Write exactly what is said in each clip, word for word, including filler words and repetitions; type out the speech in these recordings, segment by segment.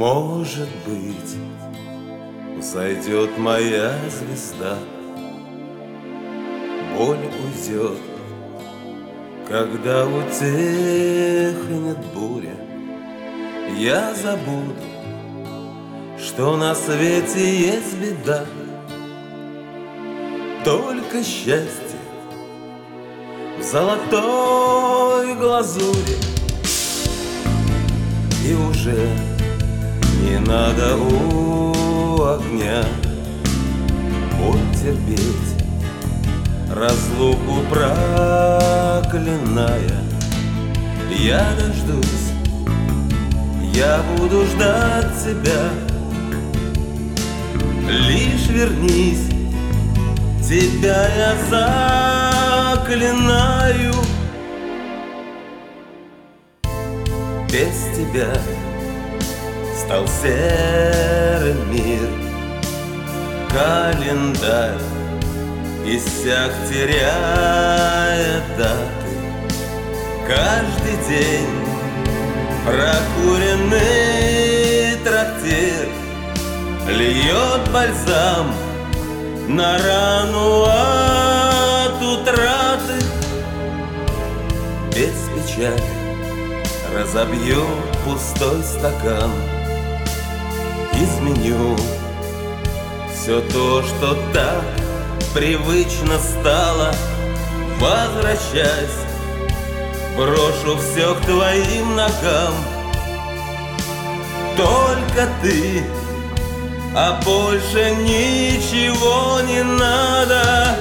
Может быть, взойдет моя звезда, боль уйдет, когда утихнет буря. Я забуду, что на свете есть беда, только счастье в золотой глазури. И уже не надо у огня боль терпеть, разлуку проклиная. Я дождусь, я буду ждать тебя. Лишь вернись, тебя я заклинаю. Без тебя стал серый мир, календарь иссяк, теряя даты. Каждый день прокуренный трактир льет бальзам на рану от утраты. Без печали разобью пустой стакан, изменю все то, что так привычно стало. Возвращайся, брошу все к твоим ногам. Только ты, а больше ничего не надо.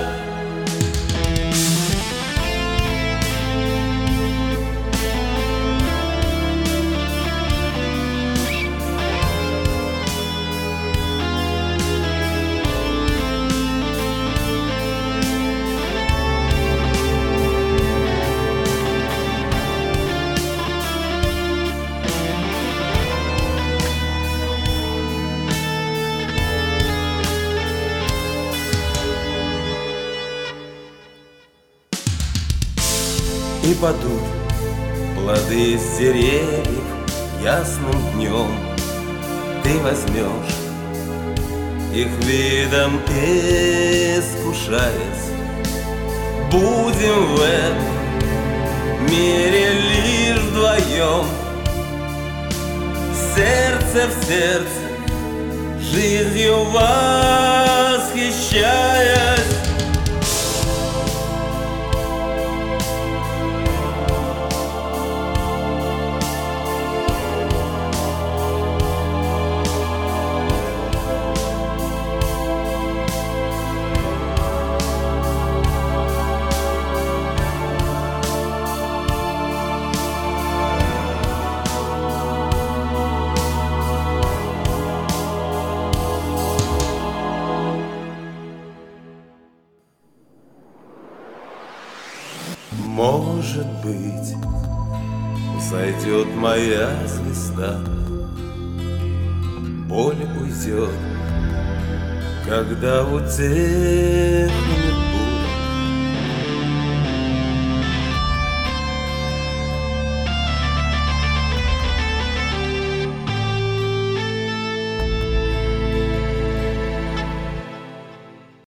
И падут плоды с деревьев ясным днем. Ты возьмешь их видом искушаясь. Будем в этом мире лишь вдвоем, сердце в сердце, жизнью восхищаясь. Может быть, взойдет моя звезда, боль уйдет, когда утихнет